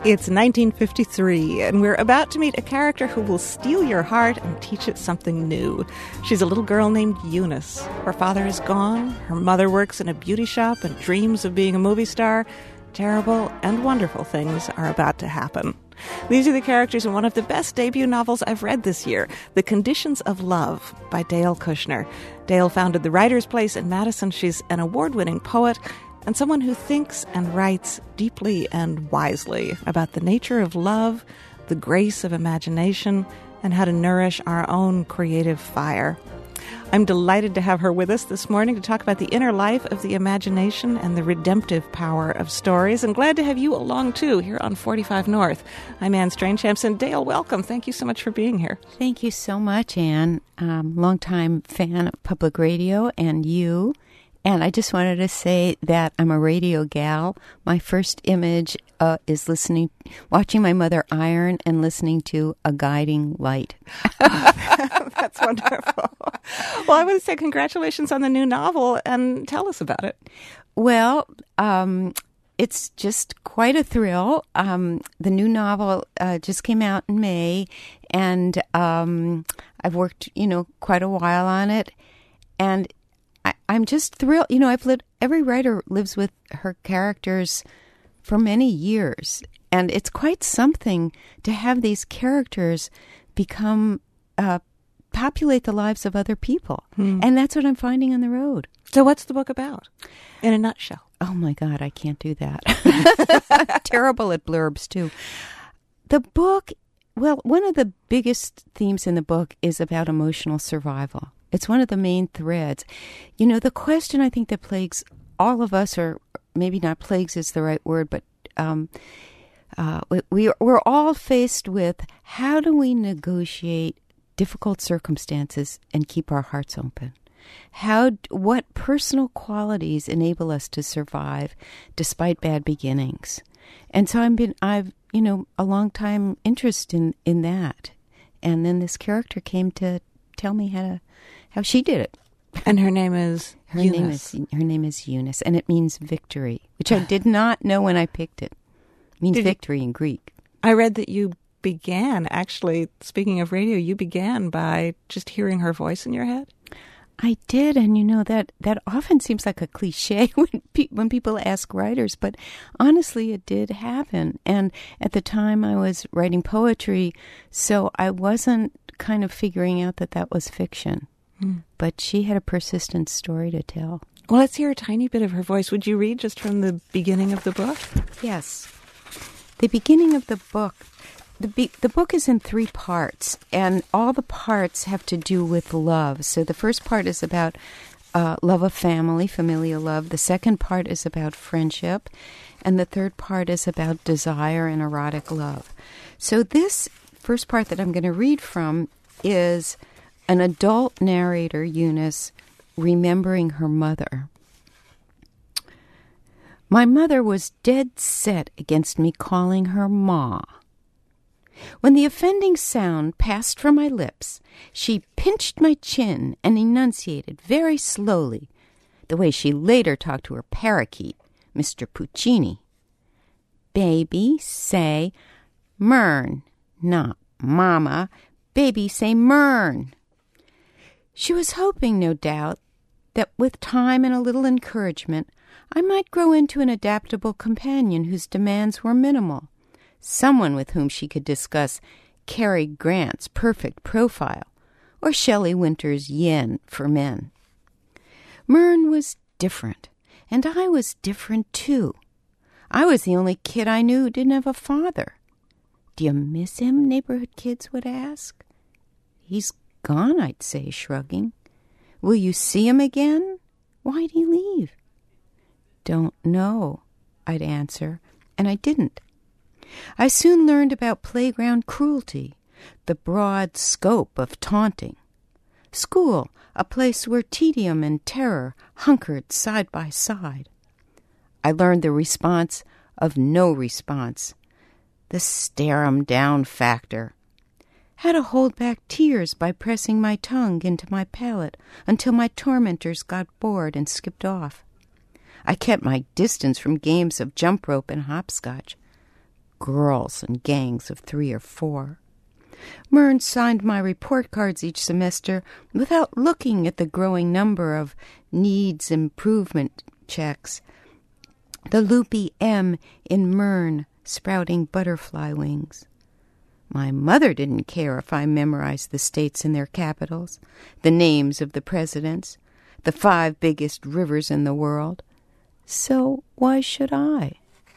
It's 1953, and we're about to meet a character who will steal your heart and teach it something new. She's a little girl named Eunice. Her father is gone, her mother works in a beauty shop and dreams of being a movie star. Terrible and wonderful things are about to happen. These are the characters in one of the best debut novels I've read this year, The Conditions of Love by Dale Kushner. Dale founded the Writers' Place in Madison. She's an award-winning poet and someone who thinks and writes deeply and wisely about the nature of love, the grace of imagination, and how to nourish our own creative fire. I'm delighted to have her with us this morning to talk about the inner life of the imagination and the redemptive power of stories. And glad to have you along, too, here on 45 North. I'm Anne Strange-Hampson. Dale, welcome. Thank you so much for being here. Thank you so much, Anne. Longtime fan of public radio and you. And I just wanted to say that I'm a radio gal. My first image is watching my mother iron and listening to A Guiding Light. That's wonderful. Well, I want to say congratulations on the new novel and tell us about it. Well, it's just quite a thrill. The new novel just came out in May, and I've worked, quite a while on it. And I'm just thrilled. Every writer lives with her characters for many years, and it's quite something to have these characters populate the lives of other people. And that's what I'm finding on the road. So what's the book about, in a nutshell? Oh, my God, I can't do that. I'm terrible at blurbs, too. The book, one of the biggest themes in the book is about emotional survival. It's one of the main threads. The question I think that plagues all of us, or maybe not plagues is the right word, but we're all faced with how do we negotiate difficult circumstances and keep our hearts open? What personal qualities enable us to survive despite bad beginnings? And so I've a long time interest in that. And then this character came to tell me how she did it. And her name is Eunice. Her name is Eunice, and it means victory, which I did not know when I picked it. It means victory in Greek. I read that you began, actually, speaking of radio, you began by just hearing her voice in your head. I did, and that often seems like a cliche when people ask writers, but honestly, it did happen. And at the time, I was writing poetry, so I wasn't kind of figuring out that was fiction. But she had a persistent story to tell. Well, let's hear a tiny bit of her voice. Would you read just from the beginning of the book? Yes. The beginning of the book, the book is in 3 parts, and all the parts have to do with love. So the first part is about love of family, familial love. The second part is about friendship. And the third part is about desire and erotic love. So this first part that I'm going to read from is an adult narrator, Eunice, remembering her mother. My mother was dead set against me calling her Ma. When the offending sound passed from my lips, she pinched my chin and enunciated very slowly, the way she later talked to her parakeet, Mr. Puccini. Baby, say Mern, not Mama. Baby, say Mern. She was hoping, no doubt, that with time and a little encouragement, I might grow into an adaptable companion whose demands were minimal, someone with whom she could discuss Cary Grant's perfect profile or Shelley Winter's Yen for Men. Mern was different, and I was different, too. I was the only kid I knew who didn't have a father. Do you miss him? Neighborhood kids would ask. He's gone, I'd say, shrugging. Will you see him again? Why'd he leave? Don't know, I'd answer, and I didn't. I soon learned about playground cruelty, the broad scope of taunting. School, a place where tedium and terror hunkered side by side. I learned the response of no response, the stare-'em-down factor. How to hold back tears by pressing my tongue into my palate until my tormentors got bored and skipped off. I kept my distance from games of jump rope and hopscotch. girls in gangs of 3 or 4. Mern signed my report cards each semester without looking at the growing number of needs improvement checks. The loopy M in Mern sprouting butterfly wings. My mother didn't care if I memorized the states and their capitals, the names of the presidents, the 5 biggest rivers in the world. So why should I?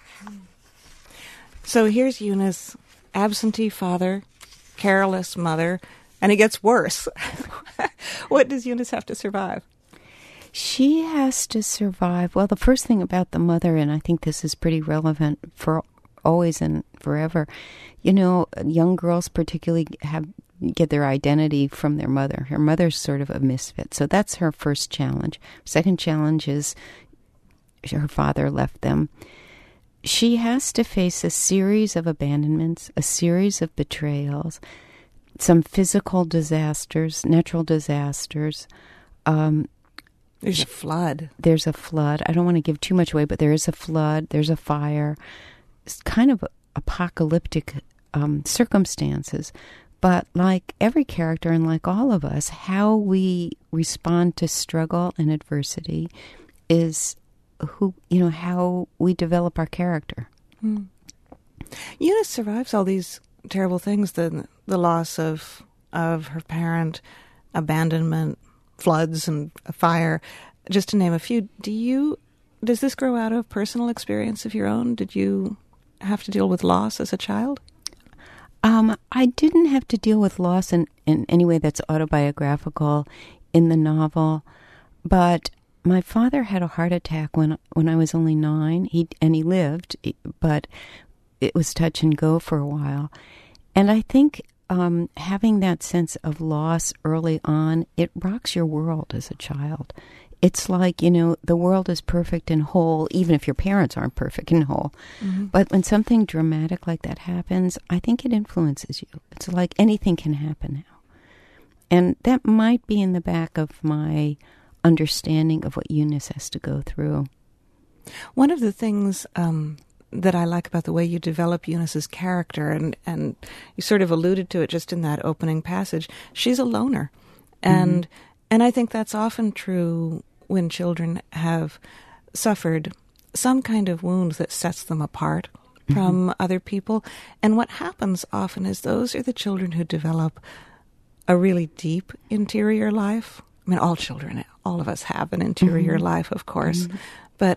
So here's Eunice, absentee father, careless mother, and it gets worse. What does Eunice have to survive? She has to survive. Well, the first thing about the mother, and I think this is pretty relevant for always and forever, young girls particularly get their identity from their mother. Her mother's sort of a misfit. So that's her first challenge. Second challenge is her father left them. She has to face a series of abandonments, a series of betrayals, some physical disasters, natural disasters. There's a flood. There's a flood. I don't want to give too much away, but there is a flood. There's a fire. It's kind of apocalyptic circumstances. But like every character and like all of us, how we respond to struggle and adversity is how we develop our character. Eunice survives all these terrible things, the loss of her parent, abandonment, floods, and a fire, just to name a few. Does this grow out of personal experience of your own? Did you have to deal with loss as a child? I didn't have to deal with loss in any way that's autobiographical in the novel, but my father had a heart attack when I was only 9. He lived, but it was touch and go for a while. And I think having that sense of loss early on, it rocks your world as a child. It's like, the world is perfect and whole, even if your parents aren't perfect and whole. Mm-hmm. But when something dramatic like that happens, I think it influences you. It's like anything can happen now. And that might be in the back of my understanding of what Eunice has to go through. One of the things that I like about the way you develop Eunice's character, and you sort of alluded to it just in that opening passage, she's a loner. And I think that's often true when children have suffered some kind of wound that sets them apart from other people. And what happens often is those are the children who develop a really deep interior life. I mean, all children, all of us have an interior life, of course. But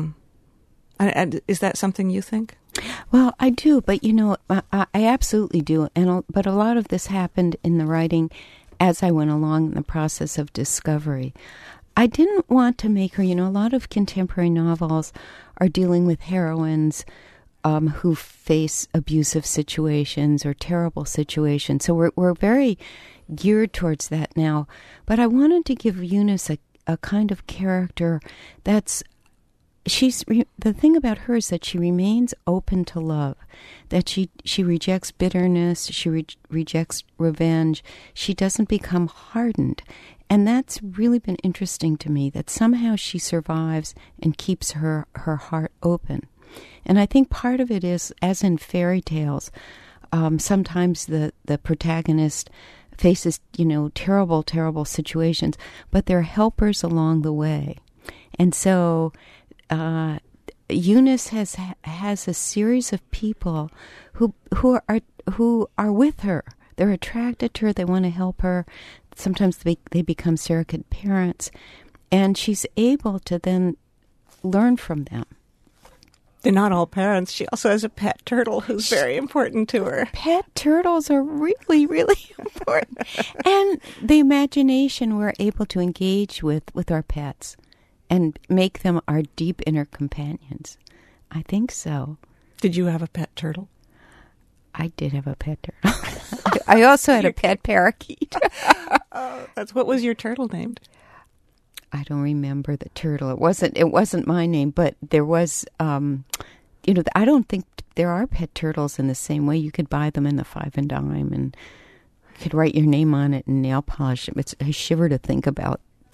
is that something you think? Well, I do, but I absolutely do. But a lot of this happened in the writing as I went along in the process of discovery. I didn't want to make her, a lot of contemporary novels are dealing with heroines who face abusive situations or terrible situations. So we're very geared towards that now. But I wanted to give Eunice a kind of character that's the thing about her is that she remains open to love, that she rejects bitterness, she rejects revenge, she doesn't become hardened. And that's really been interesting to me, that somehow she survives and keeps her heart open. And I think part of it is, as in fairy tales, sometimes the protagonist faces, terrible, terrible situations, but there are helpers along the way. And so Eunice has a series of people who are with her. They're attracted to her. They want to help her. Sometimes they become surrogate parents, and she's able to then learn from them. They're not all parents. She also has a pet turtle who's very important to her. Pet turtles are really, really important. And the imagination we're able to engage with our pets and make them our deep inner companions. I think so. Did you have a pet turtle? I did have a pet turtle. I also had a pet parakeet. What was your turtle named? I don't remember the turtle. It wasn't my name, but there was, I don't think there are pet turtles in the same way. You could buy them in the 5 and dime, and you could write your name on it and nail polish it. I shiver to think about the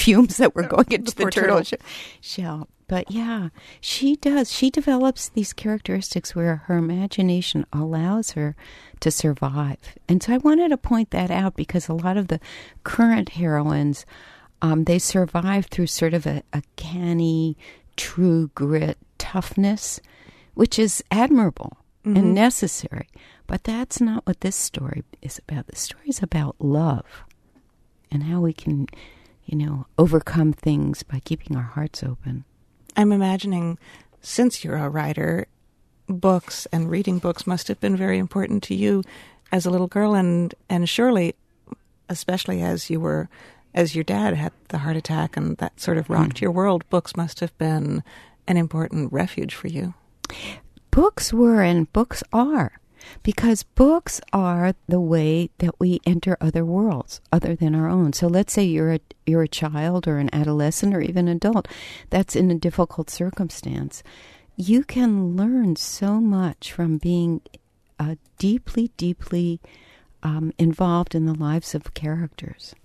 fumes that were going into the turtle turtle. shell. But yeah, she does. She develops these characteristics where her imagination allows her to survive. And so I wanted to point that out because a lot of the current heroines, they survive through sort of a canny, true grit toughness, which is admirable and necessary. But that's not what this story is about. The story is about love and how we can, overcome things by keeping our hearts open. I'm imagining, since you're a writer, books and reading books must have been very important to you as a little girl, and surely, especially as your dad had the heart attack and that sort of rocked your world, books must have been an important refuge for you. Books were and books are, because books are the way that we enter other worlds other than our own. So let's say you're a child or an adolescent or even adult that's in a difficult circumstance. You can learn so much from being deeply, deeply involved in the lives of characters.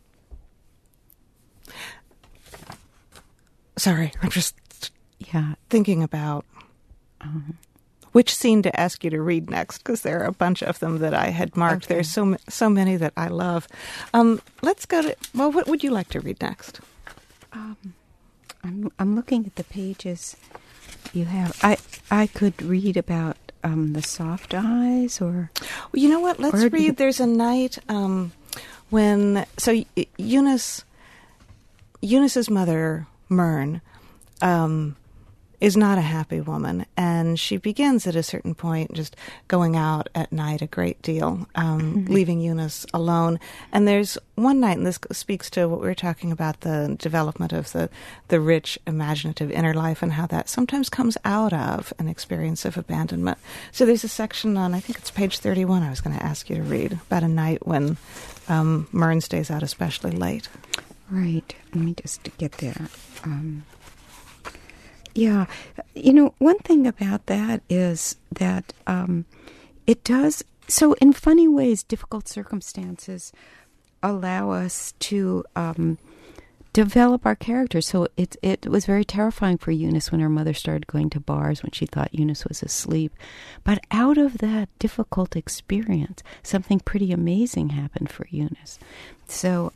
Sorry, I'm just thinking about which scene to ask you to read next, because there are a bunch of them that I had marked. Okay. There's so many that I love. Let's go to, what would you like to read next? I'm looking at the pages you have. I could read about the soft eyes, or... Well, you know what? Let's read. There's a night when... So Eunice's mother, Myrn, is not a happy woman, and she begins at a certain point just going out at night a great deal, leaving Eunice alone. And there's one night, and this speaks to what we were talking about, the development of the rich, imaginative inner life and how that sometimes comes out of an experience of abandonment. So there's a section on, I think it's page 31, I was going to ask you to read, about a night when Myrn stays out especially late. Right. Let me just get there. Yeah. One thing about that is that it does... So in funny ways, difficult circumstances allow us to develop our characters. So it was very terrifying for Eunice when her mother started going to bars when she thought Eunice was asleep. But out of that difficult experience, something pretty amazing happened for Eunice. So...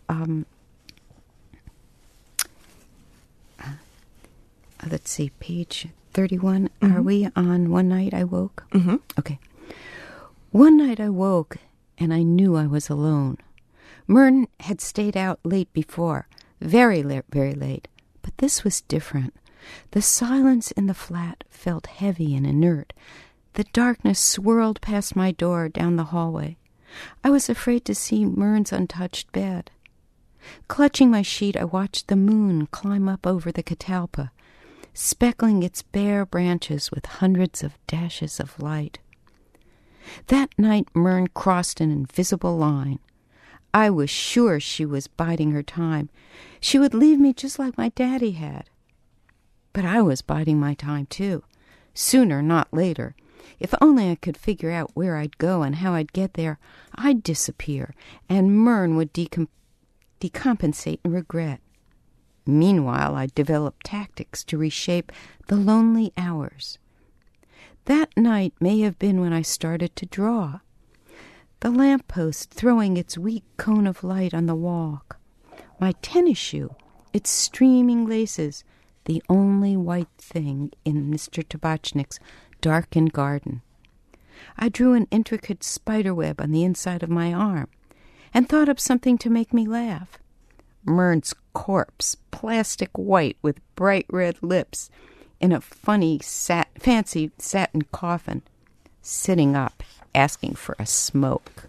let's see, page 31. Are we on One Night I Woke? Mm-hmm. Okay. One night I woke, and I knew I was alone. Myrn had stayed out late before, very late. But this was different. The silence in the flat felt heavy and inert. The darkness swirled past my door down the hallway. I was afraid to see Myrn's untouched bed. Clutching my sheet, I watched the moon climb up over the catalpa, speckling its bare branches with hundreds of dashes of light. That night Myrn crossed an invisible line. I was sure she was biding her time. She would leave me just like my daddy had. But I was biding my time, too. Sooner, not later. If only I could figure out where I'd go and how I'd get there, I'd disappear, and Myrn would decompensate and regret. Meanwhile, I developed tactics to reshape the lonely hours. That night may have been when I started to draw. The lamppost throwing its weak cone of light on the walk. My tennis shoe, its streaming laces, the only white thing in Mr. Tabachnik's darkened garden. I drew an intricate spiderweb on the inside of my arm and thought up something to make me laugh. Myrn's corpse, plastic white with bright red lips, in a funny, fancy satin coffin, sitting up, asking for a smoke.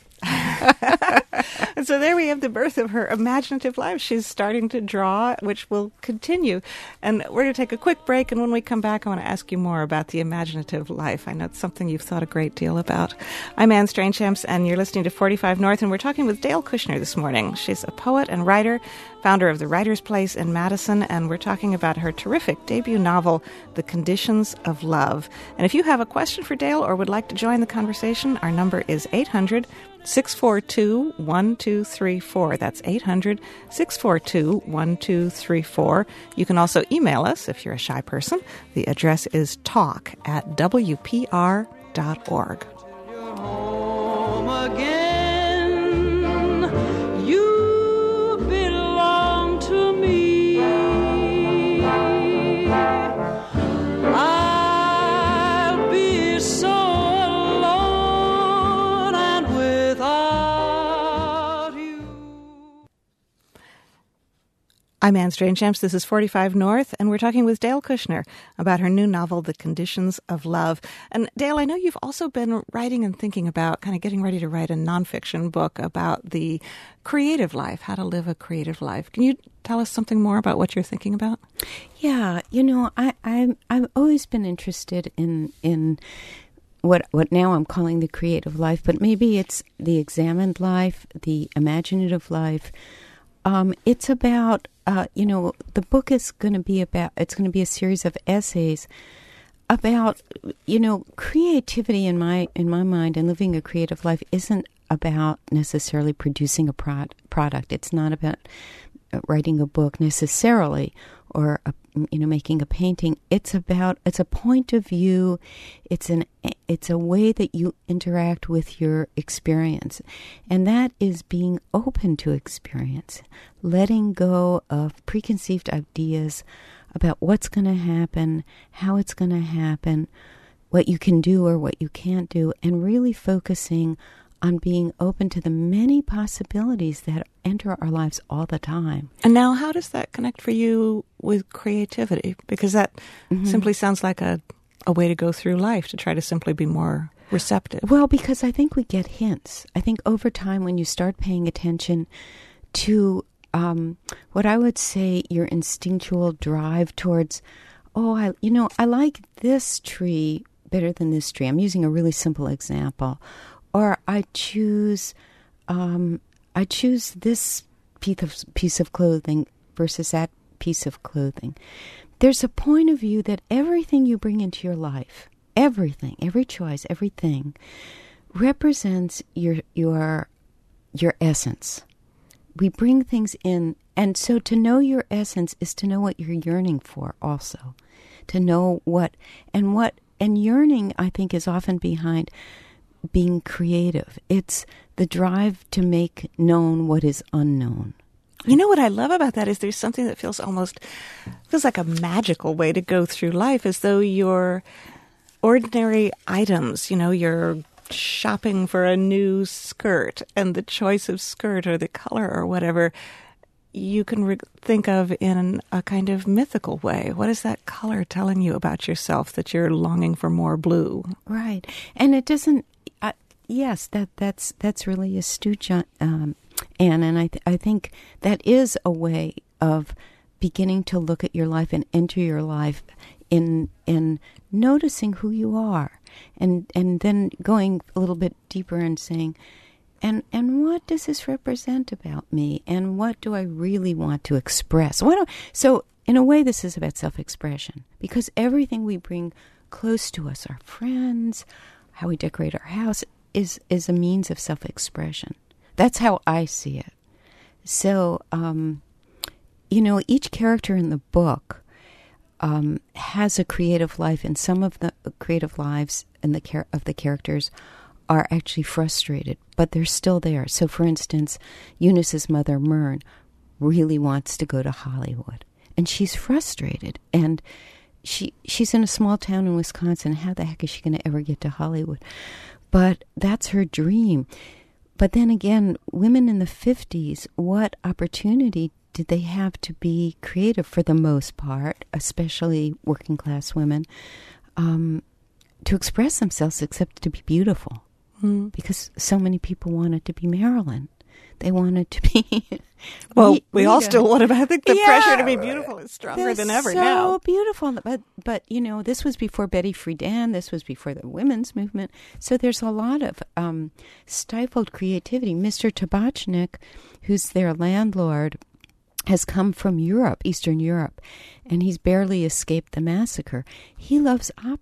And so there we have the birth of her imaginative life. She's starting to draw, which will continue. And we're going to take a quick break, and when we come back, I want to ask you more about the imaginative life. I know it's something you've thought a great deal about. I'm Anne Strangechamps, and you're listening to 45 North, and we're talking with Dale Kushner this morning. She's a poet and writer, founder of the Writers' Place in Madison, and we're talking about her terrific debut novel, The Conditions of Love. And if you have a question for Dale or would like to join the conversation, our number is 800-642-1234. That's 800-642-1234. You can also email us if you're a shy person. The address is talk@wpr.org. You're home again. You belong to me. I'll be so alone and without you. I'm Anne Strange-Champs. This is 45 North, and we're talking with Dale Kushner about her new novel, The Conditions of Love. And Dale, I know you've also been writing and thinking about kind of getting ready to write a nonfiction book about the creative life, how to live a creative life. Can you tell us something more about what you're thinking about? Yeah, I've always been interested in what now I'm calling the creative life, but maybe it's the examined life, the imaginative life. It's about, the book is going to be it's going to be a series of essays about, creativity in my mind, and living a creative life isn't about necessarily producing a product. It's not about writing a book necessarily, or making a painting. It's a point of view. It's a way that you interact with your experience, and that is being open to experience, letting go of preconceived ideas about what's going to happen, how it's going to happen, what you can do or what you can't do, and really focusing on being open to the many possibilities that enter our lives all the time. And now, how does that connect for you with creativity? Because that simply sounds like a way to go through life, to try to simply be more receptive. Well, because I think we get hints. I think over time, when you start paying attention to what I would say your instinctual drive towards, I like this tree better than this tree. I'm using a really simple example. Or I choose this piece of clothing versus that piece of clothing. There's a point of view that everything you bring into your life, everything, every choice, everything, represents your essence. We bring things in, and so to know your essence is to know what you're yearning for also. To know and yearning, I think, is often behind being creative. It's the drive to make known what is unknown. You know what I love about that is there's something that feels like a magical way to go through life, as though your ordinary items, you're shopping for a new skirt, and the choice of skirt or the color or whatever, you can think of in a kind of mythical way. What is that color telling you about yourself, that you're longing for more blue? Right. And it doesn't, yes, that's really astute, Anne, and I think that is a way of beginning to look at your life and enter your life in noticing who you are, and then going a little bit deeper and saying, and what does this represent about me, and what do I really want to express? So in a way, this is about self-expression, because everything we bring close to us, our friends, how we decorate our house, is a means of self-expression. That's how I see it. So, each character in the book has a creative life, and some of the creative lives of the characters are actually frustrated, but they're still there. So, for instance, Eunice's mother, Myrn, really wants to go to Hollywood, and she's frustrated, and she's in a small town in Wisconsin. How the heck is she going to ever get to Hollywood? But that's her dream. But then again, women in the 50s, what opportunity did they have to be creative for the most part, especially working class women, to express themselves except to be beautiful? Because so many people wanted to be Marilyn. They wanted to be... Well, we all still want to, but I think the pressure to be beautiful is stronger than ever now. So beautiful. But this was before Betty Friedan. This was before the women's movement. So there's a lot of stifled creativity. Mr. Tabachnik, who's their landlord, has come from Europe, Eastern Europe, and he's barely escaped the massacre. He loves opera.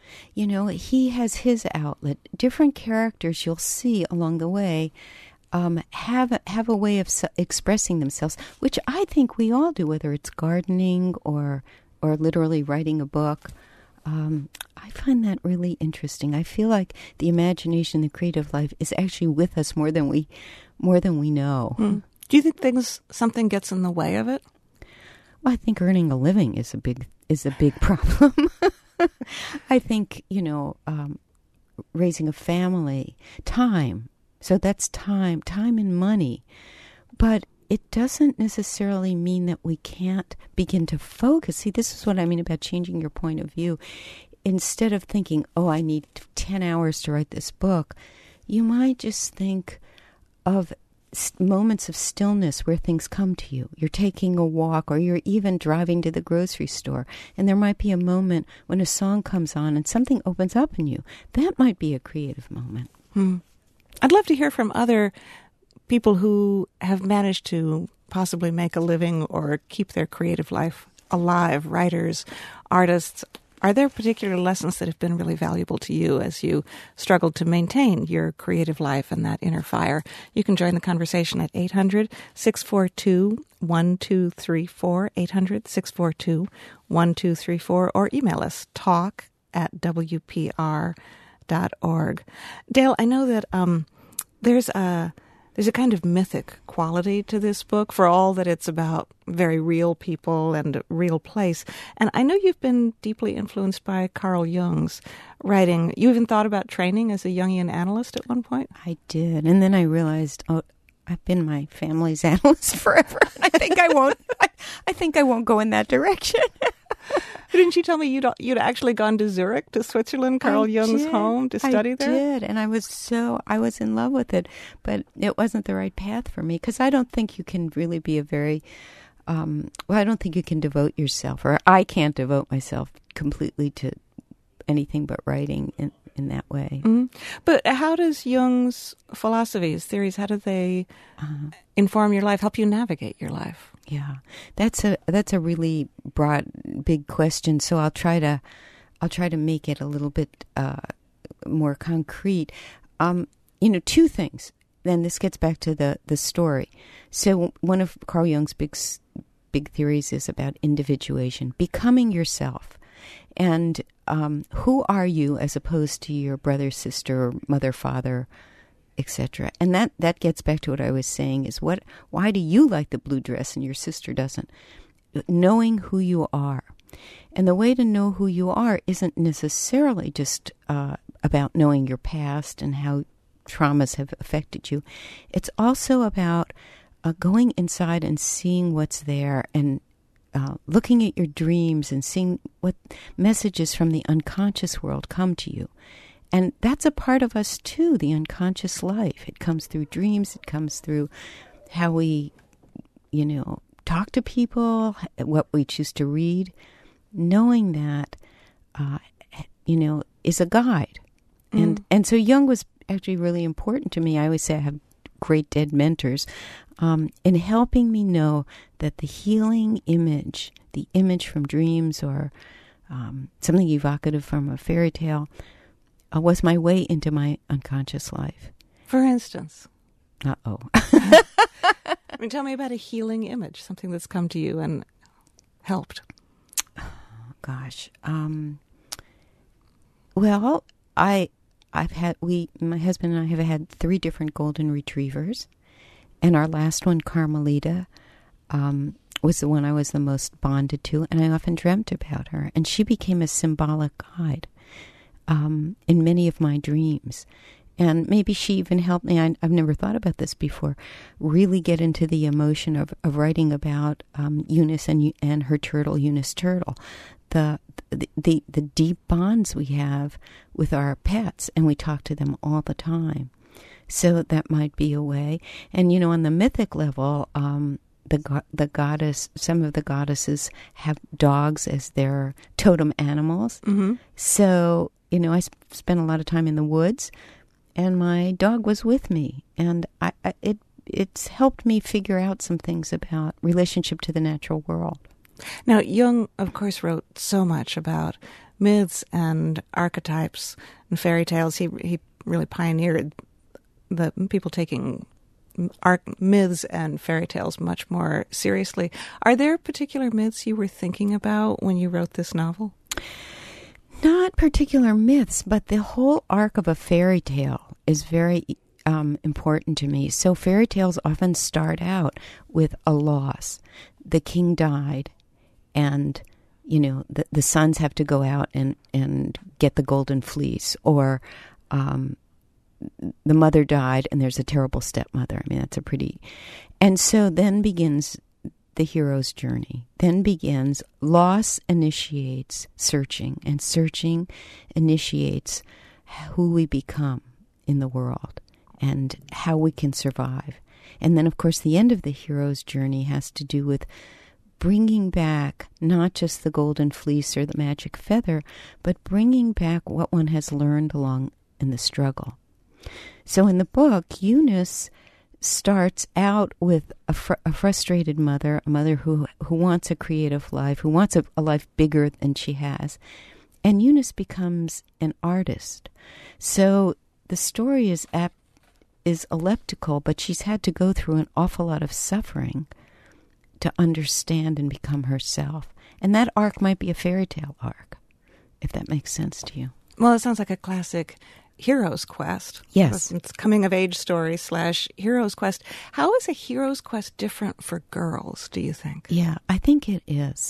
You know, he has his outlet. Different characters you'll see along the way have a way of expressing themselves, which I think we all do, whether it's gardening or literally writing a book. I find that really interesting. I feel like the imagination, the creative life, is actually with us more than we know. Mm. Do you think something gets in the way of it? Well, I think earning a living is a big problem. I think, raising a family, time. So that's time and money. But it doesn't necessarily mean that we can't begin to focus. See, this is what I mean about changing your point of view. Instead of thinking, I need 10 hours to write this book, you might just think of moments of stillness where things come to you. You're taking a walk, or you're even driving to the grocery store, and there might be a moment when a song comes on and something opens up in you. That might be a creative moment. I'd love to hear from other people who have managed to possibly make a living or keep their creative life alive, writers, artists. Are there particular lessons that have been really valuable to you as you struggled to maintain your creative life and that inner fire? You can join the conversation at 800-642-1234, 800-642-1234, or email us, talk@wpr.org. Dale, I know that there's a kind of mythic quality to this book, for all that it's about very real people and a real place. And I know you've been deeply influenced by Carl Jung's writing. You even thought about training as a Jungian analyst at one point? I did. And then I realized, I've been my family's analyst forever. I think I won't go in that direction. Didn't you tell me you'd actually gone to Zurich, to Switzerland, Carl Jung's home, to study there? I did, and I was in love with it, but it wasn't the right path for me, because I don't think you can really be a very, I don't think you can devote yourself, or I can't devote myself completely to anything but writing in that way. Mm-hmm. But how does Jung's philosophies, theories, how do they inform your life, help you navigate your life? Yeah, that's a really broad, big question. So I'll try to make it a little bit more concrete. Two things. Then this gets back to the story. So one of Carl Jung's big theories is about individuation, becoming yourself, and who are you as opposed to your brother, sister, mother, father, etc. And that gets back to what I was saying, is why do you like the blue dress and your sister doesn't? Knowing who you are. And the way to know who you are isn't necessarily just about knowing your past and how traumas have affected you. It's also about going inside and seeing what's there, and looking at your dreams and seeing what messages from the unconscious world come to you. And that's a part of us too, the unconscious life. It comes through dreams. It comes through how we, talk to people, what we choose to read. Knowing that, is a guide. And so Jung was actually really important to me. I always say I have great dead mentors in helping me know that the healing image, the image from dreams or something evocative from a fairy tale, was my way into my unconscious life. For instance? Uh-oh. Tell me about a healing image, something that's come to you and helped. Oh, gosh. Well, my husband and I have had 3 different golden retrievers, and our last one, Carmelita, was the one I was the most bonded to, and I often dreamt about her, and she became a symbolic guide in many of my dreams. And maybe she even helped me, I've never thought about this before, really get into the emotion of writing about Eunice and her turtle, Eunice Turtle. The deep bonds we have with our pets, and we talk to them all the time. So that might be a way. And, on the mythic level, the goddess, some of the goddesses have dogs as their totem animals. Mm-hmm. So, I spent a lot of time in the woods, and my dog was with me, and it's helped me figure out some things about relationship to the natural world. Now, Jung, of course, wrote so much about myths and archetypes and fairy tales. He really pioneered the people taking myths and fairy tales much more seriously. Are there particular myths you were thinking about when you wrote this novel? Not particular myths, but the whole arc of a fairy tale is very important to me. So fairy tales often start out with a loss. The king died, and the sons have to go out and get the golden fleece, or the mother died and there's a terrible stepmother. I mean, that's a pretty... And so then begins the hero's journey. Then begins, loss initiates searching, and searching initiates who we become in the world and how we can survive. And then, of course, the end of the hero's journey has to do with bringing back not just the golden fleece or the magic feather, but bringing back what one has learned along in the struggle. So in the book, Eunice starts out with a frustrated mother, a mother who wants a creative life, who wants a life bigger than she has. And Eunice becomes an artist. So the story is elliptical, but she's had to go through an awful lot of suffering to understand and become herself. And that arc might be a fairy tale arc, if that makes sense to you. Well, it sounds like a classic hero's quest. Yes. It's coming-of-age story -- hero's quest. How is a hero's quest different for girls, do you think? Yeah, I think it is.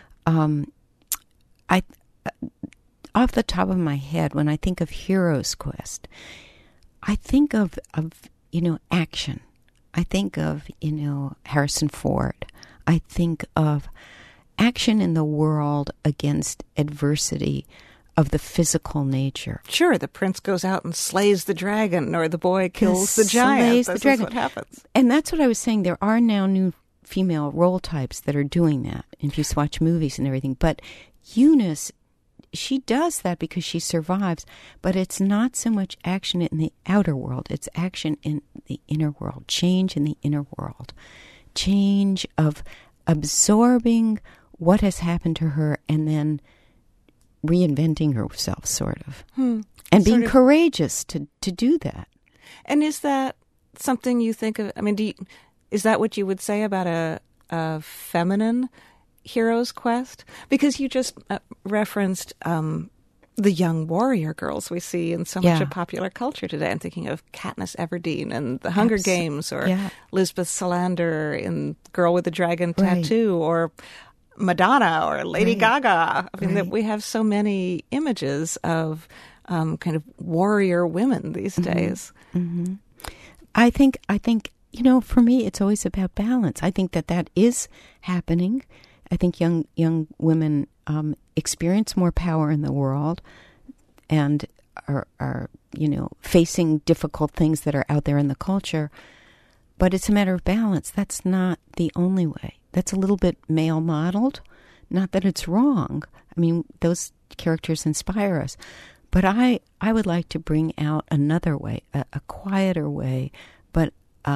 I off the top of my head, when I think of hero's quest, I think of action. I think of, Harrison Ford. I think of action in the world against adversity of the physical nature. Sure, the prince goes out and slays the dragon, or the boy kills the giant. This is what happens. And that's what I was saying. There are now new female role types that are doing that, if you watch movies and everything. But Eunice, she does that because she survives, but it's not so much action in the outer world. It's action in the inner world, change in the inner world, change of absorbing what has happened to her and then reinventing herself, sort of. And being courageous to do that. And is that something you think of? I mean, is that what you would say about a feminine hero's quest? Because you just referenced the young warrior girls we see in so much of popular culture today. I'm thinking of Katniss Everdeen and The Hunger Games, or Lisbeth Salander in Girl with the Dragon Tattoo, or Madonna or Lady Gaga. I mean, that we have so many images of kind of warrior women these days. Mm-hmm. I think, for me, it's always about balance. I think that is happening. I think young women experience more power in the world and are facing difficult things that are out there in the culture. But it's a matter of balance. That's not the only way. That's a little bit male modeled. Not that it's wrong. I mean, those characters inspire us. But I would like to bring out another way, a quieter way, but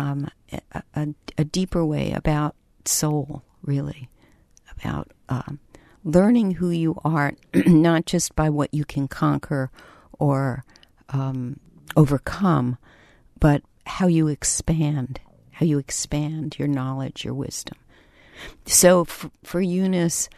a deeper way about soul, really. About learning who you are, not just by what you can conquer or overcome, but how you expand your knowledge, your wisdom. So for Eunice,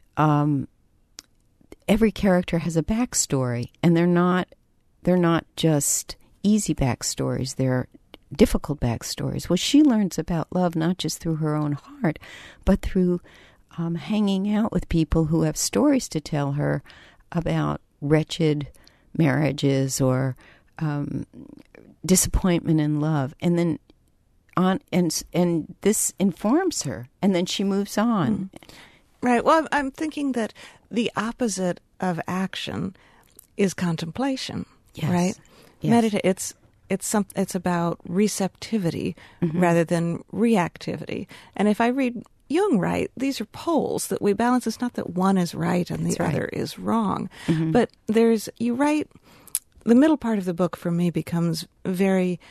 every character has a backstory, and they're not just easy backstories. They're difficult backstories. Well, she learns about love not just through her own heart, but through hanging out with people who have stories to tell her about wretched marriages or disappointment in love, and then and this informs her, and then she moves on. Right. Well, I'm thinking that the opposite of action is contemplation. Yes. Right. Yes. It's about receptivity rather than reactivity. And if I read Jung right, these are poles that we balance. It's not that one is right and the other is wrong. But you write, the middle part of the book for me becomes very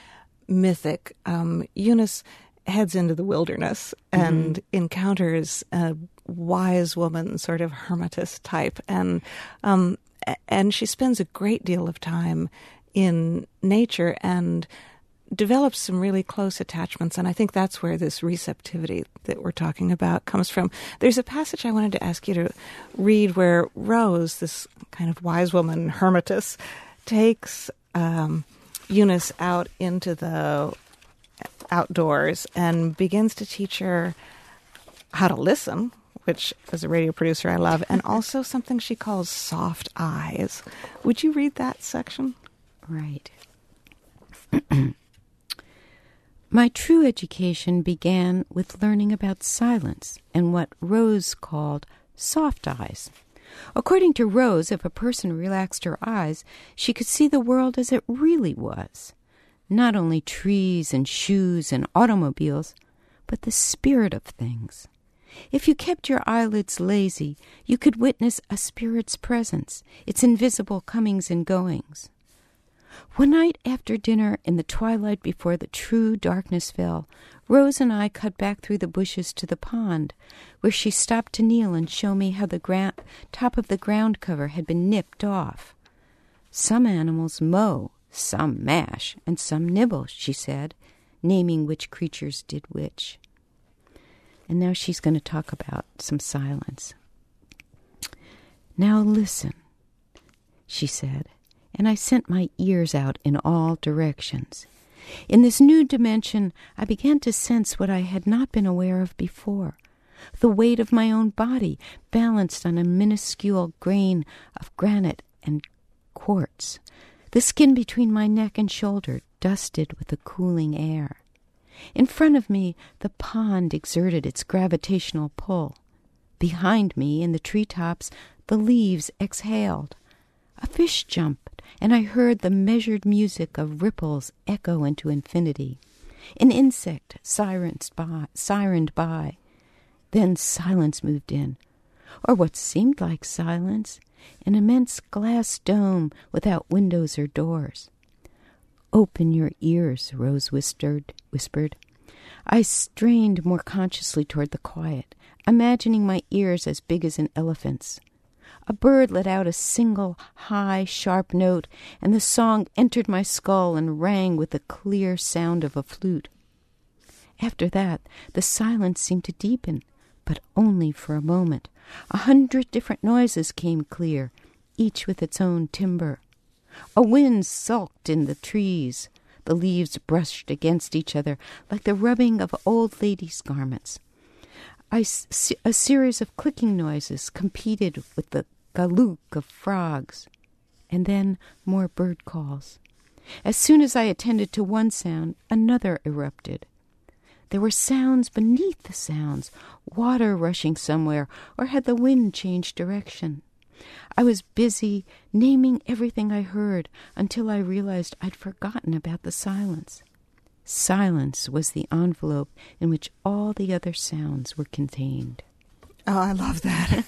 mythic. Eunice heads into the wilderness and encounters a wise woman, sort of hermitess type. And she spends a great deal of time in nature and develops some really close attachments. And I think that's where this receptivity that we're talking about comes from. There's a passage I wanted to ask you to read where Rose, this kind of wise woman, hermitess, takes Eunice out into the outdoors and begins to teach her how to listen, which as a radio producer I love, and also something she calls soft eyes. Would you read that section? Right. My true education began with learning about silence and what Rose called soft eyes. According to Rose, if a person relaxed her eyes, she could see the world as it really was. Not only trees and shoes and automobiles, but the spirit of things. If you kept your eyelids lazy, you could witness a spirit's presence, its invisible comings and goings. One night after dinner, in the twilight before the true darkness fell, Rose and I cut back through the bushes to the pond, where she stopped to kneel and show me how the top of the ground cover had been nipped off. Some animals mow, some mash, and some nibble, she said, naming which creatures did which. And now she's going to talk about some silence. Now listen, she said, and I sent my ears out in all directions. In this new dimension, I began to sense what I had not been aware of before, the weight of my own body balanced on a minuscule grain of granite and quartz, the skin between my neck and shoulder dusted with the cooling air. In front of me, the pond exerted its gravitational pull. Behind me, in the treetops, the leaves exhaled. A fish jumped, and I heard the measured music of ripples echo into infinity. An insect sirened by. Then silence moved in, or what seemed like silence, an immense glass dome without windows or doors. "Open your ears," Rose whispered. I strained more consciously toward the quiet, imagining my ears as big as an elephant's. A bird let out a single, high, sharp note, and the song entered my skull and rang with the clear sound of a flute. After that, the silence seemed to deepen, but only for a moment. 100 different noises came clear, each with its own timbre. A wind sulked in the trees. The leaves brushed against each other like the rubbing of old ladies' garments. A series of clicking noises competed with the galook of frogs, and then more bird calls. As soon as I attended to one sound, another erupted. There were sounds beneath the sounds, water rushing somewhere, or had the wind changed direction. I was busy naming everything I heard until I realized I'd forgotten about the silence. Silence was the envelope in which all the other sounds were contained. Oh, I love that.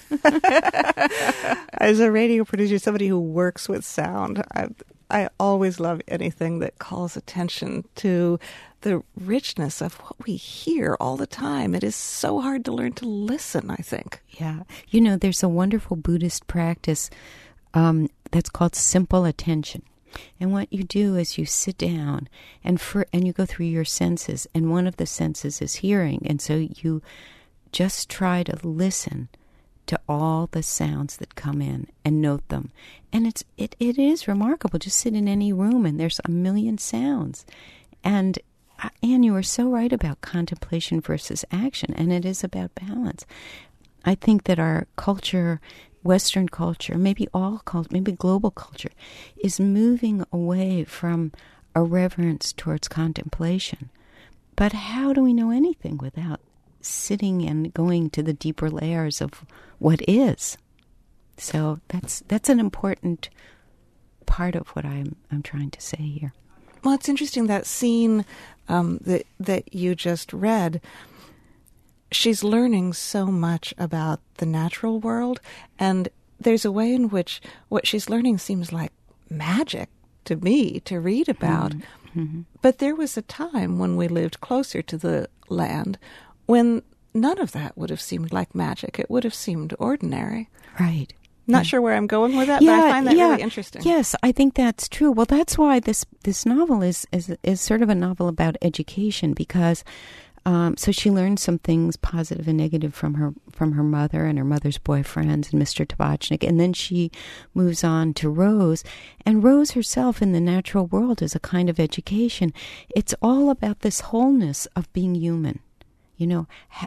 As a radio producer, somebody who works with sound, I always love anything that calls attention to the richness of what we hear all the time. It is so hard to learn to listen, I think. Yeah. You know, there's a wonderful Buddhist practice that's called simple attention. And what you do is you sit down and you go through your senses, and one of the senses is hearing. And so you just try to listen to all the sounds that come in and note them. And it is remarkable. Just sit in any room and there's a million sounds. And Anne, you are so right about contemplation versus action, and it is about balance. I think that our culture, Western culture, maybe all culture, maybe global culture, is moving away from a reverence towards contemplation. But how do we know anything without sitting and going to the deeper layers of what is? So that's an important part of what I'm trying to say here. Well, it's interesting, that scene that you just read. She's learning so much about the natural world, and there's a way in which what she's learning seems like magic to me to read about. Mm-hmm. But there was a time when we lived closer to the land when none of that would have seemed like magic. It would have seemed ordinary. Right. Not sure where I'm going with that, but I find that really interesting. Yes, I think that's true. Well, that's why this novel is sort of a novel about education, because so she learns some things, positive and negative, from her mother and her mother's boyfriends and Mr. Tabachnik, and then she moves on to Rose, and Rose herself in the natural world is a kind of education. It's all about this wholeness of being human. You know,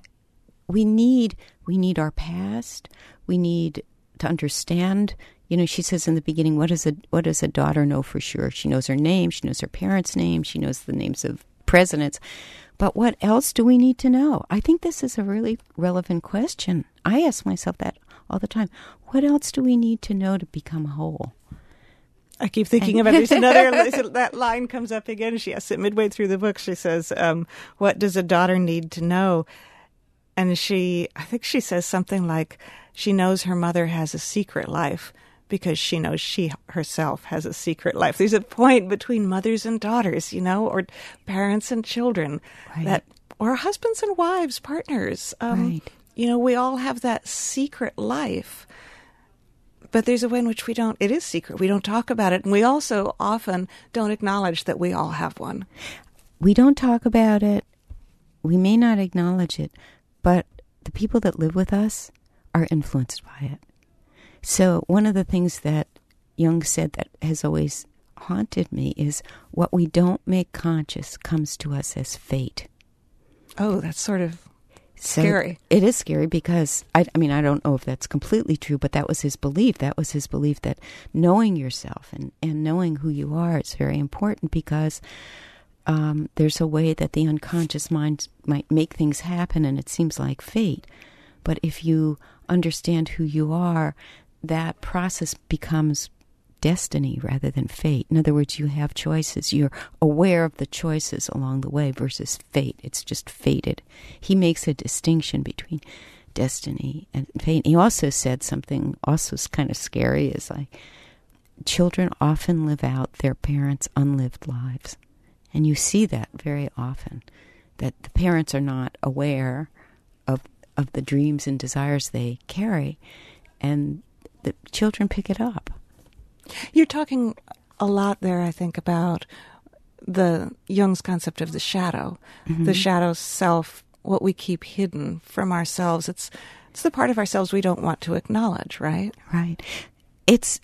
we need our past. We need to understand. You know, she says in the beginning, what does a daughter know for sure? She knows her name, she knows her parents' name, she knows the names of presidents. But what else do we need to know? I think this is a really relevant question. I ask myself that all the time. What else do we need to know to become whole? I keep thinking about there's another, that line comes up again. She asks it midway through the book. She says, what does a daughter need to know? And I think she says something like, she knows her mother has a secret life because she knows she herself has a secret life. There's a point between mothers and daughters, you know, or parents and children, right. Or husbands and wives, partners. Right. You know, we all have that secret life. But there's a way in which it is secret. We don't talk about it. And we also often don't acknowledge that we all have one. We don't talk about it. We may not acknowledge it, but the people that live with us are influenced by it. So one of the things that Jung said that has always haunted me is what we don't make conscious comes to us as fate. Oh, that's sort of scary. It is scary because, I mean, I don't know if that's completely true, but that was his belief. That was his belief that knowing yourself and knowing who you are is very important, because there's a way that the unconscious mind might make things happen, and it seems like fate. But if you understand who you are, that process becomes destiny rather than fate. In other words, you have choices. You're aware of the choices along the way versus fate. It's just fated. He makes a distinction between destiny and fate. He also said something also kind of scary, is like, children often live out their parents' unlived lives. And you see that very often, that the parents are not aware of the dreams and desires they carry, and the children pick it up. You're talking a lot there, I think, about the Jung's concept of the shadow, the shadow self, what we keep hidden from ourselves. It's the part of ourselves we don't want to acknowledge, right? Right. It's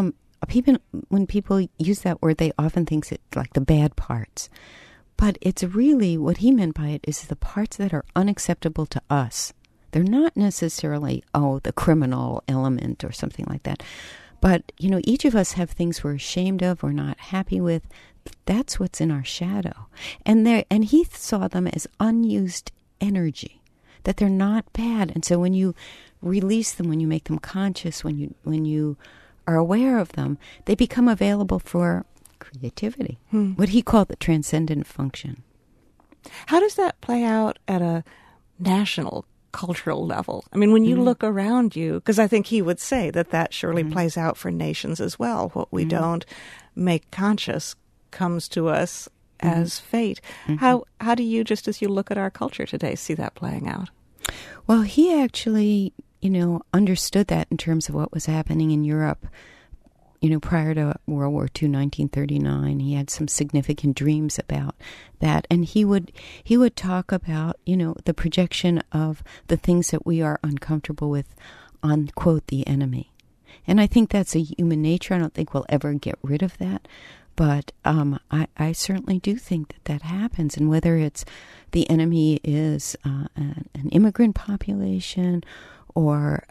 when people use that word, they often think it's like the bad parts. But it's really, what he meant by it is the parts that are unacceptable to us. They're not necessarily, the criminal element or something like that. But, you know, each of us have things we're ashamed of or not happy with. That's what's in our shadow. And he saw them as unused energy, that they're not bad. And so when you release them, when you make them conscious, when you are aware of them, they become available for creativity, what he called the transcendent function. How does that play out at a national cultural level? I mean, when you look around you, because I think he would say that surely plays out for nations as well. What we don't make conscious comes to us as fate. How do you, just as you look at our culture today, see that playing out? Well, he actually, you know, understood that in terms of what was happening in Europe. You know, prior to World War II, 1939, he had some significant dreams about that. And he would talk about, you know, the projection of the things that we are uncomfortable with on, quote, the enemy. And I think that's a human nature. I don't think we'll ever get rid of that. But I certainly do think that happens. And whether it's the enemy is an immigrant population or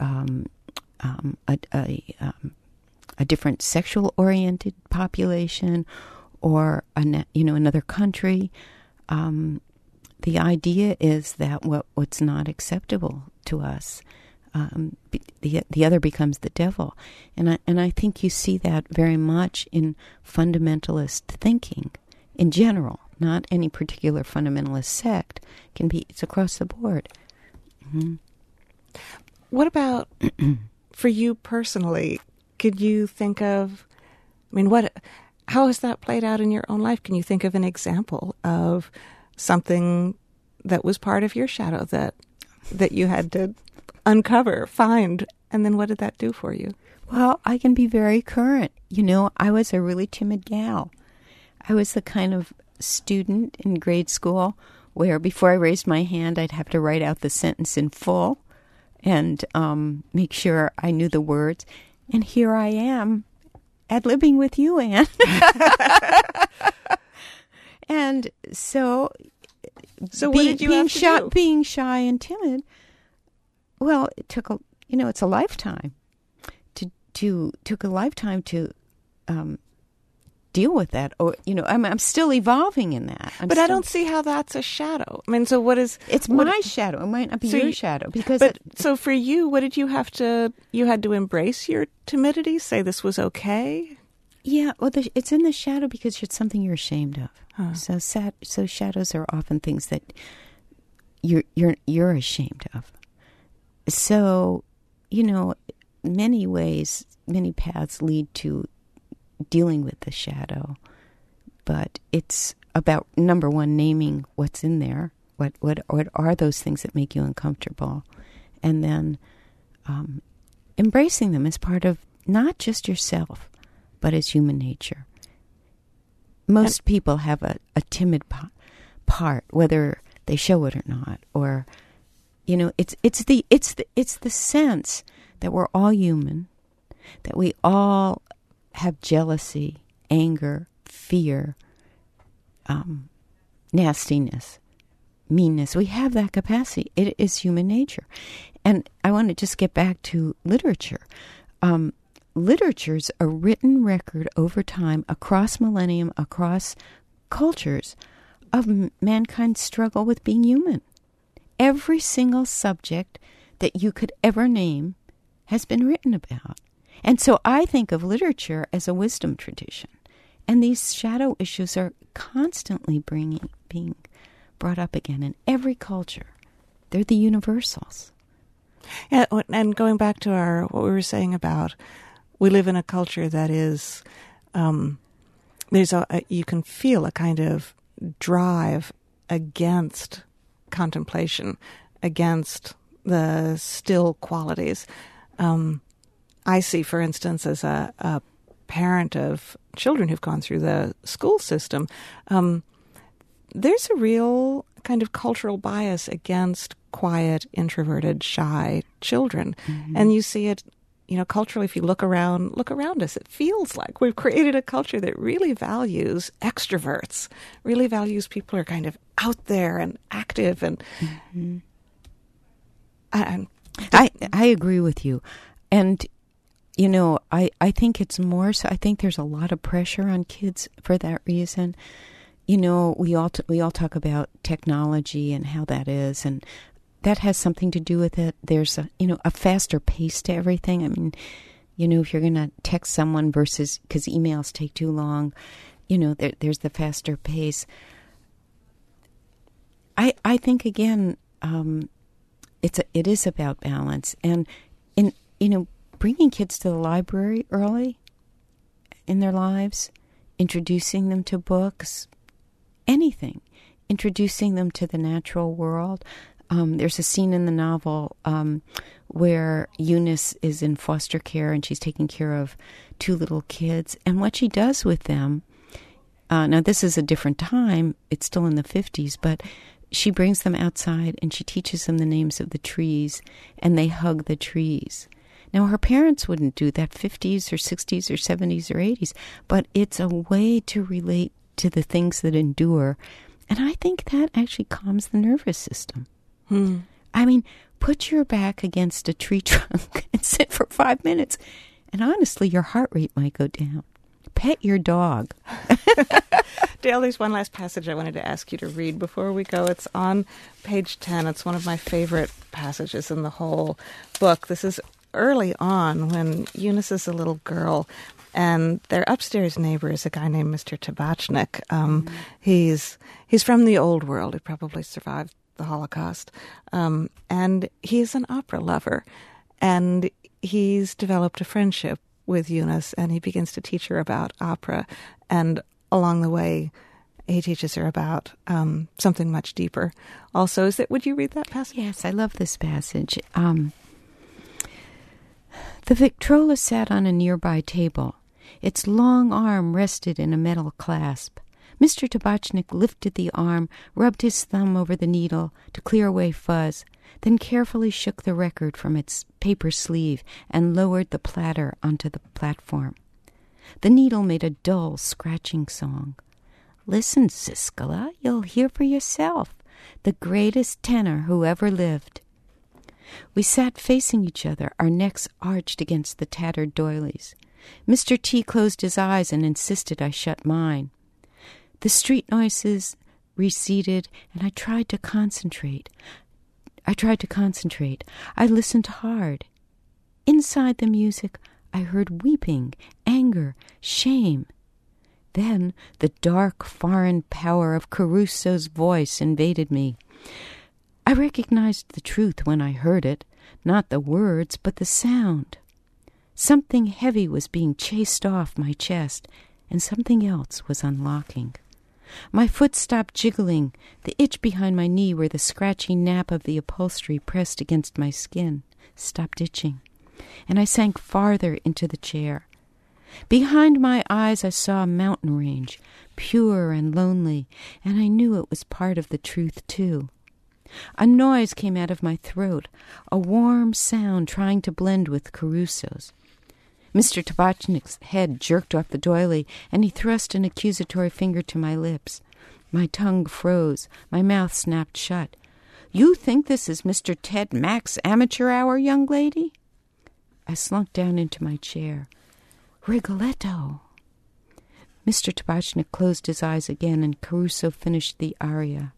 a different sexual-oriented population, or another country. The idea is that what's not acceptable to us, the other becomes the devil, and I think you see that very much in fundamentalist thinking in general. Not any particular fundamentalist sect. It's across the board. What about for you personally? Could you think of, how has that played out in your own life? Can you think of an example of something that was part of your shadow that that you had to uncover, find, and then what did that do for you? Well, I can be very current. You know, I was a really timid gal. I was the kind of student in grade school where before I raised my hand, I'd have to write out the sentence in full and make sure I knew the words. And here I am, ad-libbing with you, Anne. And so what did you have to do? Being shy and timid, well, it took it's a lifetime. Took a lifetime to deal with that. Or, I'm still evolving in that. I don't see how that's a shadow. I mean, so what is... It's my shadow. It might not be your shadow. So for you, what did you have to... You had to embrace your timidity? Say this was okay? Yeah, well, it's in the shadow because it's something you're ashamed of. Huh. So shadows are often things that you're ashamed of. So, many ways, many paths lead to dealing with the shadow, but it's about, number one, naming what's in there. What are those things that make you uncomfortable, and then embracing them as part of not just yourself, but as human nature. Most people have a timid part, whether they show it or not, or it's the sense that we're all human, that we all have jealousy, anger, fear, nastiness, meanness. We have that capacity. It is human nature. And I want to just get back to literature. Literature's a written record over time, across millennium, across cultures, of mankind's struggle with being human. Every single subject that you could ever name has been written about. And so I think of literature as a wisdom tradition. And these shadow issues are constantly being brought up again in every culture. They're the universals. Yeah, and going back to what we were saying about, we live in a culture that is, you can feel a kind of drive against contemplation, against the still qualities. I see, for instance, as a parent of children who've gone through the school system, there's a real kind of cultural bias against quiet, introverted, shy children. Mm-hmm. And you see it, culturally, if you look around us, it feels like we've created a culture that really values extroverts, really values people who are kind of out there and active. And mm-hmm. I agree with you. And, I think it's more so, I think there's a lot of pressure on kids for that reason. We all talk about technology and how that is, and that has something to do with it. There's a faster pace to everything. I mean, if you're going to text someone versus, because emails take too long, there's the faster pace. I think again, it is about balance, and bringing kids to the library early in their lives, introducing them to books, anything, introducing them to the natural world. There's a scene in the novel where Eunice is in foster care and she's taking care of two little kids. And what she does with them, now this is a different time, it's still in the 50s, but she brings them outside and she teaches them the names of the trees, and they hug the trees. Now, her parents wouldn't do that 50s or 60s or 70s or 80s, but it's a way to relate to the things that endure. And I think that actually calms the nervous system. I mean, put your back against a tree trunk and sit for 5 minutes, and honestly, your heart rate might go down. Pet your dog. Dale, there's one last passage I wanted to ask you to read before we go. It's on page 10. It's one of my favorite passages in the whole book. This is early on when Eunice is a little girl, and their upstairs neighbor is a guy named Mr. Tabachnik. He's from the old world. He probably survived the Holocaust. And he's an opera lover. And he's developed a friendship with Eunice, and he begins to teach her about opera. And along the way, he teaches her about something much deeper. Also, would you read that passage? Yes, I love this passage. The Victrola sat on a nearby table. Its long arm rested in a metal clasp. Mr. Tabachnik lifted the arm, rubbed his thumb over the needle to clear away fuzz, then carefully shook the record from its paper sleeve and lowered the platter onto the platform. The needle made a dull, scratching song. "Listen, Siskala, you'll hear for yourself. The greatest tenor who ever lived." We sat facing each other, our necks arched against the tattered doilies. Mr. T closed his eyes and insisted I shut mine. The street noises receded, and I tried to concentrate. I listened hard. Inside the music, I heard weeping, anger, shame. Then the dark, foreign power of Caruso's voice invaded me. I recognized the truth when I heard it, not the words, but the sound. Something heavy was being chased off my chest, and something else was unlocking. My foot stopped jiggling. The itch behind my knee where the scratchy nap of the upholstery pressed against my skin stopped itching, and I sank farther into the chair. Behind my eyes I saw a mountain range, pure and lonely, and I knew it was part of the truth too. A noise came out of my throat, a warm sound trying to blend with Caruso's. Mr. Tabachnik's head jerked off the doily, and he thrust an accusatory finger to my lips. My tongue froze. My mouth snapped shut. "You think this is Mr. Ted Mack's amateur hour, young lady?" I slunk down into my chair. "Rigoletto!" Mr. Tabachnik closed his eyes again, and Caruso finished the aria.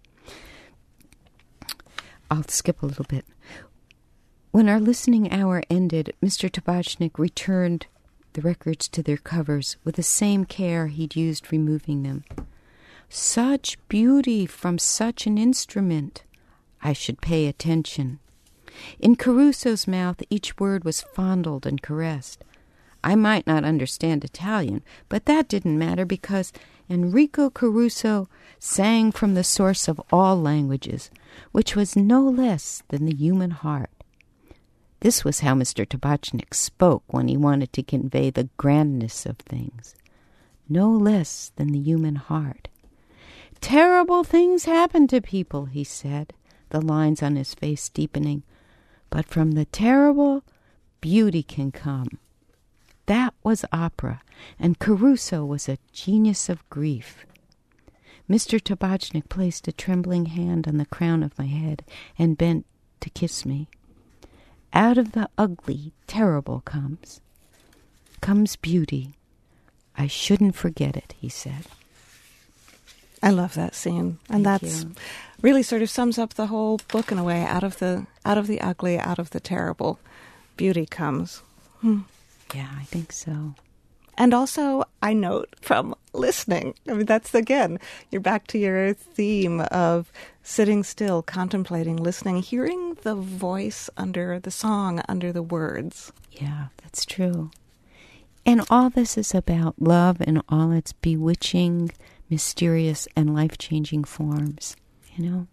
I'll skip a little bit. When our listening hour ended, Mr. Tabachnik returned the records to their covers with the same care he'd used removing them. Such beauty from such an instrument. I should pay attention. In Caruso's mouth, each word was fondled and caressed. I might not understand Italian, but that didn't matter because Enrico Caruso sang from the source of all languages, which was no less than the human heart. This was how Mr. Tabachnik spoke when he wanted to convey the grandness of things. No less than the human heart. "Terrible things happen to people," he said, the lines on his face deepening. "But from the terrible, beauty can come." That was opera, and Caruso was a genius of grief. Mr. Tabachnik placed a trembling hand on the crown of my head and bent to kiss me. "Out of the ugly, terrible comes beauty. I shouldn't forget it," he said. I love that scene, and that's really sort of sums up the whole book in a way. Out of the ugly, out of the terrible, beauty comes. Yeah, I think so. And also, I note from listening, I mean, that's, again, you're back to your theme of sitting still, contemplating, listening, hearing the voice under the song, under the words. Yeah, that's true. And all this is about love in all its bewitching, mysterious, and life-changing forms, you know?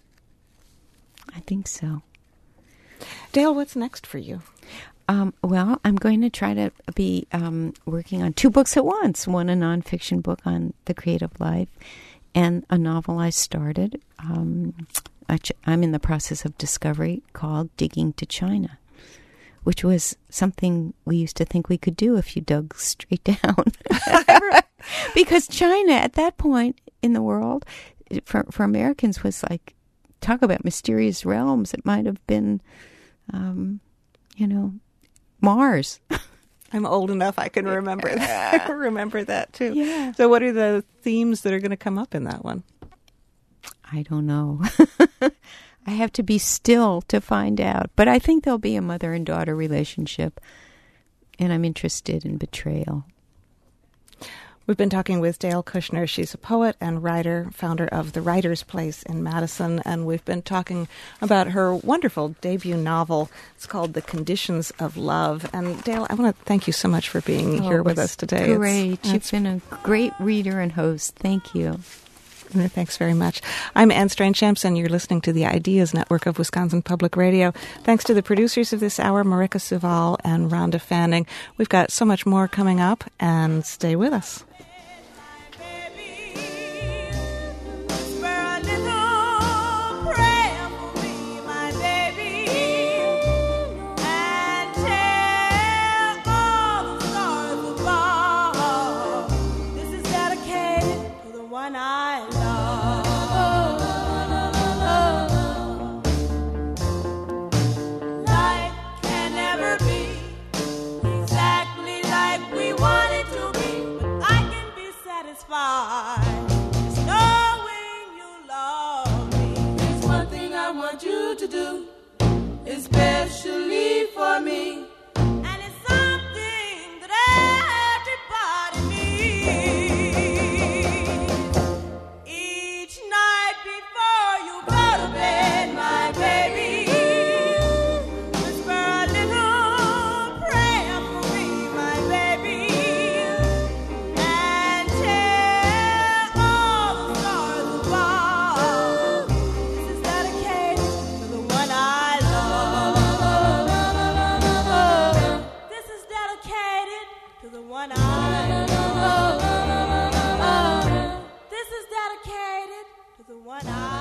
I think so. Dale, what's next for you? Well, I'm going to try to be working on 2 books at once. One, a nonfiction book on the creative life, and a novel I started. I'm in the process of discovery called Digging to China, which was something we used to think we could do if you dug straight down. Because China, at that point in the world, for Americans, was like, talk about mysterious realms. It might have been, Mars. I'm old enough I can remember that. I remember that too. Yeah. So what are the themes that are going to come up in that one? I don't know. I have to be still to find out. But I think there'll be a mother and daughter relationship, and I'm interested in betrayal. We've been talking with Dale Kushner. She's a poet and writer, founder of The Writer's Place in Madison, and we've been talking about her wonderful debut novel. It's called The Conditions of Love. And Dale, I want to thank you so much for being here with us today. Great. You've been a great reader and host. Thank you. Thanks very much. I'm Anne Strange-Sampson. You're listening to the Ideas Network of Wisconsin Public Radio. Thanks to the producers of this hour, Marika Suval and Rhonda Fanning. We've got so much more coming up, and stay with us. Especially for me, and it's something that everybody needs. Each night before you go to bed, my baby, whisper a little prayer for me, my baby, and tell all the stars above. This is dedicated to the one I to the one I love. This is dedicated to the one I